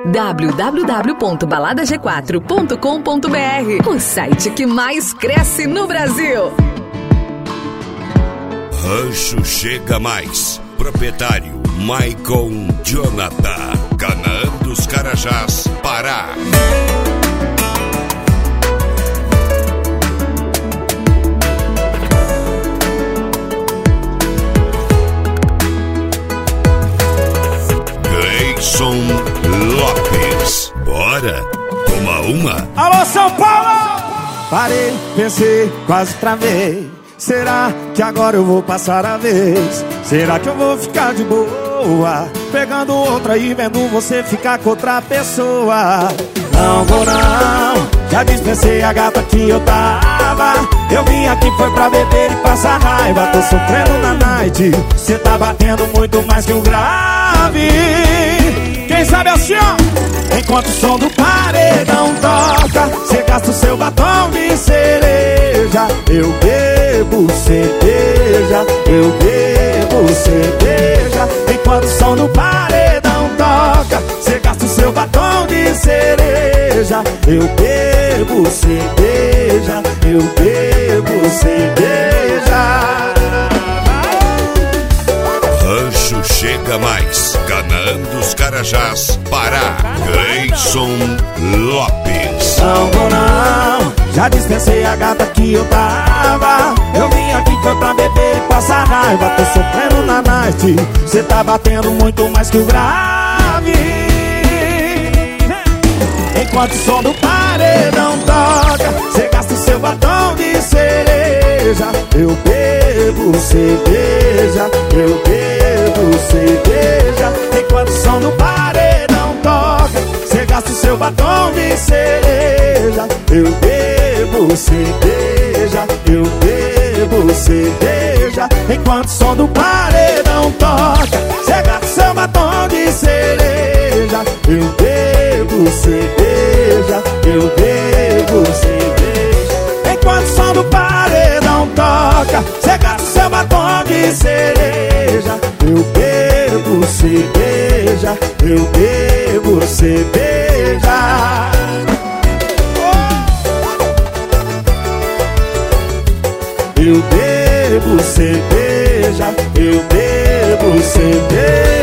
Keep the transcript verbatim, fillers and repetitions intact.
w w w ponto balada g quatro ponto com ponto b r, o site que mais cresce no Brasil. Rancho Chega Mais. Proprietário Maicon Jonathan, Canaã dos Carajás, Pará. Gleison Lopes. Bora, toma uma. Alô, São Paulo! Parei, pensei, quase travei. Será que agora eu vou passar a vez? Será que eu vou ficar de boa, pegando outra e vendo você ficar com outra pessoa? Não vou não, já dispensei a gata que eu tava. Eu vim aqui foi pra beber e passar raiva. Tô sofrendo na night, cê tá batendo muito mais que um grave. Quem sabe assim, ó? Enquanto o som do paredão toca, cê gasta o seu batom de cereja. Eu bebo cerveja, eu bebo cerveja. Enquanto o som do paredão toca, cê gasta o seu batom de cereja. Eu bebo cerveja, eu bebo cerveja. Rancho Chega Mais, Canaã dos Carajás, Pará. Gleison Lopes. Não vou não, já dispensei a gata que eu tava. Eu vim aqui foi pra beber e passar raiva. Tô sofrendo na night, cê tá batendo muito mais que o grave. Enquanto o som do paredão toca, cê gasta o seu batom de cereja. Eu bebo cerveja, eu bebo cerveja. Enquanto o som do paredão toca, cê gasta o seu batom de cereja. Eu bebo cerveja, eu bebo cerveja. Enquanto o som do paredão toca, cê gasta o seu batom de cereja. Eu bebo cerveja, eu bebo cerveja. Enquanto o som do paredão toca, cê gasta o seu batom de cereja. Eu bebo cerveja, eu bebo cerveja. Eu bebo cerveja, eu bebo cerveja.